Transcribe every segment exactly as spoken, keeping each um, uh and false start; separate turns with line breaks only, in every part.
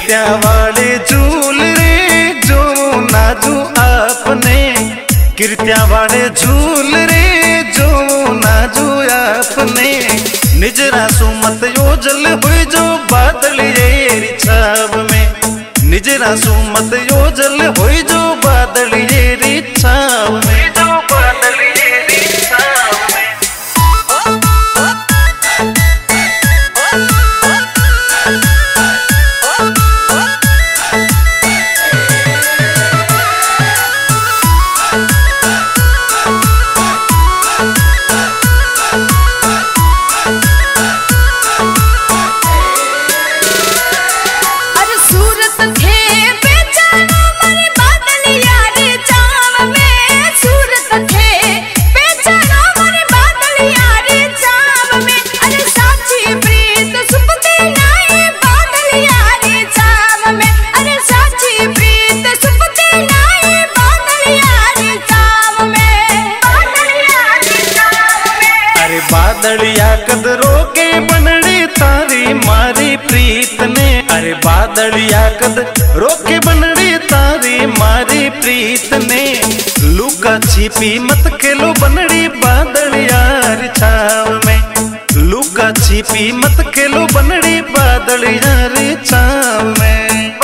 किरत्या वाले झूल रे जो नाजू आपने, किरत्या वाले झूल रे जो नाजू आपने। निजरा सुमत योजल हुई जो बादल येरी छाव में, निजरा सुमत योजल हुई जो बादल येरी छाव में। बादलिया कदरों के बनड़ी तारी मारी प्रीत ने, अरे बादलिया कदरों के बनड़ी तारी मारी प्रीत ने। लुका छिपी मत खेलो बनड़ी बादलिया री छाव में, लुका छिपी मत खेलो बनड़ी बादलिया री छाव में।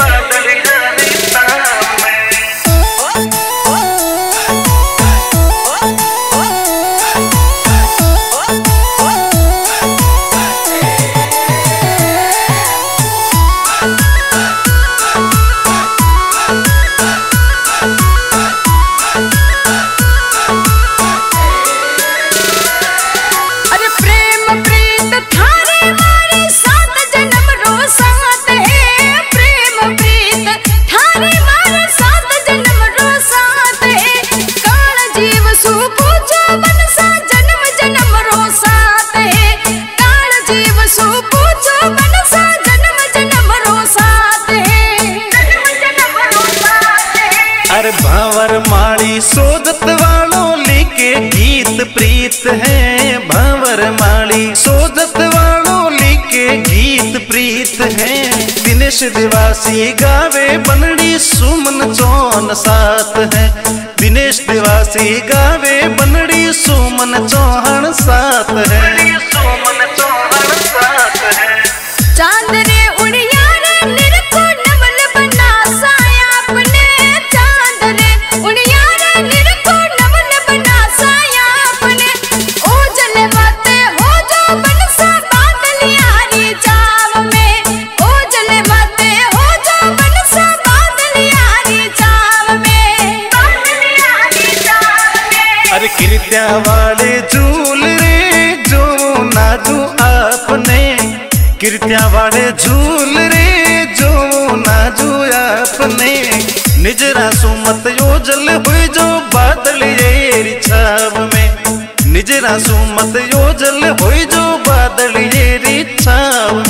अरे भावर माली सोदत वालों लिखे गीत प्रीत है, भावर माली सोदत वालों लिखे गीत प्रीत है। दिनेश दिवासी गावे बनड़ी सुमन चौहान साथ है, दिनेश दिवासी गावे बनड़ी सुमन चौहान साथ है।
चांद रे उड़िया रे निरखो नवल बना साया अपने, चांद रे उड़िया रे निरखो नवल बना साया अपने। ओ जले माते हो जो बनसा बादलिया री छाव में, ओ जले माते हो जो बनसा बादलिया री छाव में, बादलिया री छाव में।
अरे किरत्या वाले झूल रे जो नाजू आपने, किरत्या वाले झूल रे जो नाजू आपने। निजरा सुमत योजल हुई जो बादल येरी छाव में, निजरा सुमत योजल हुई जो बादल येरी छाव में।